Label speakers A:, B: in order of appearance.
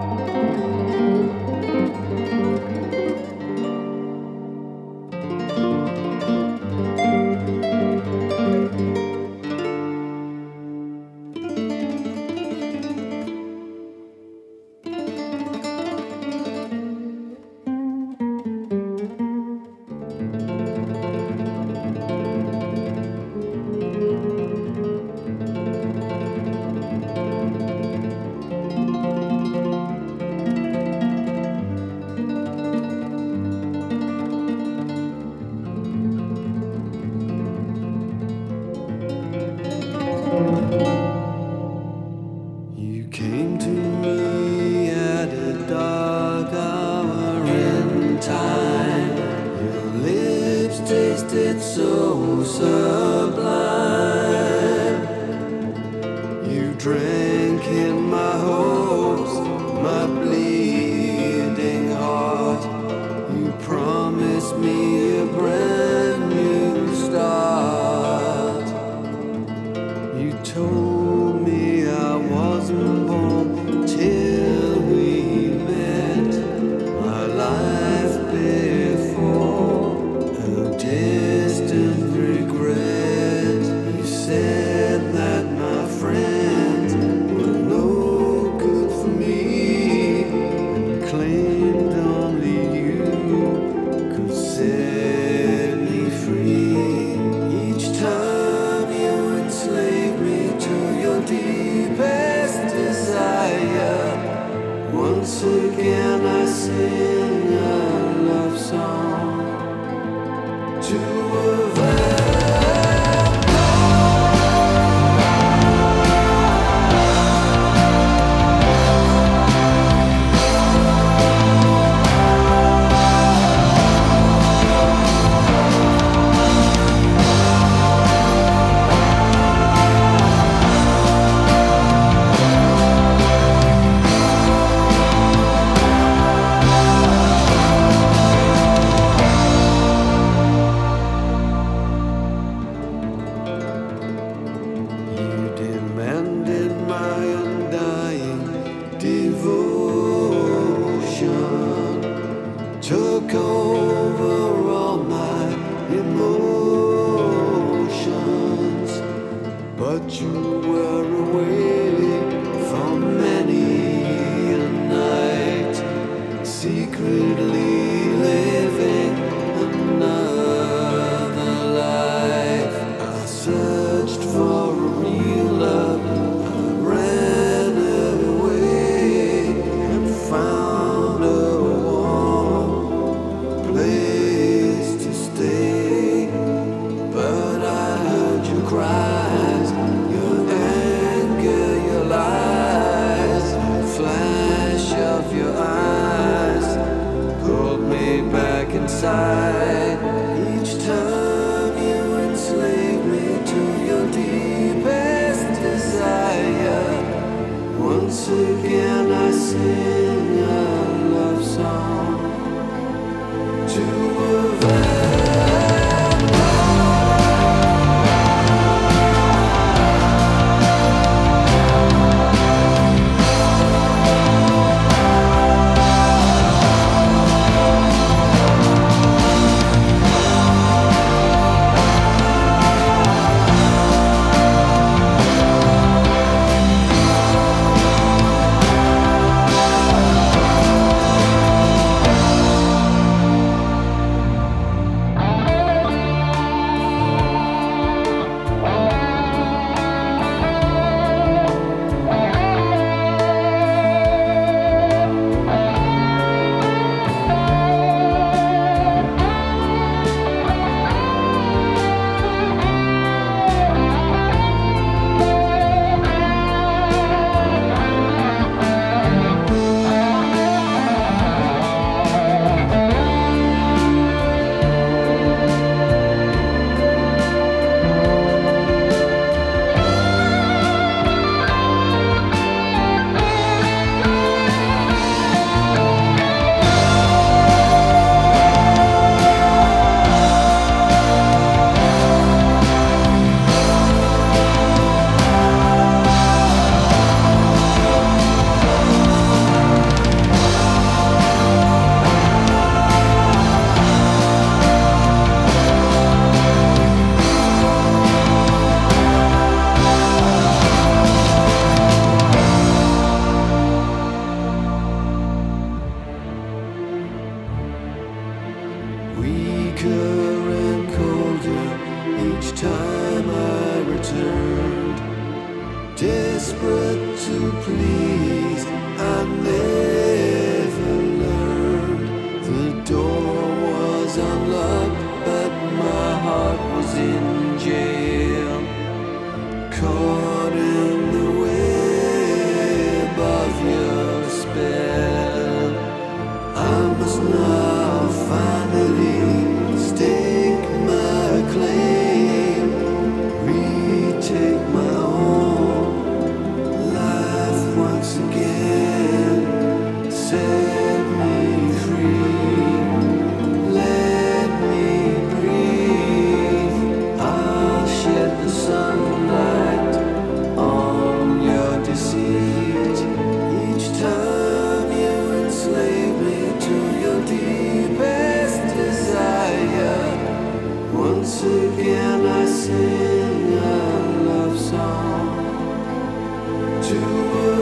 A: You came to me at a dark hour in time. Your lips tasted so sublime. You drank in my hopes, my bleeding heart. You promised me a brand new start. You told me I wasn't born till we met. My life before a distant regret. You said that my friends were no good for me, and claimed only you could set me free. Each time you enslaved me to your deepest desire. Once again I sing a love song to a took over all my emotions, but you were away for many a night, secretly living another life. I searched for a real love, I ran away and found a place to stay, but I heard your cries, your anger, your lies, the flash of your eyes pulled me back inside. Each time you enslaved me to your deepest desire. Once again I sing a love song to a weaker and colder each time I returned. Desperate to please, I never learned. The door was unlocked, but my heart was in jail, caught in the web of your spell. I must now finally stake my claim, retake my own life once again. Set me free, let me breathe. I'll shed the sunlight on your deceit. Each time you enslave me to your deepest desire, once again I sing a love song to a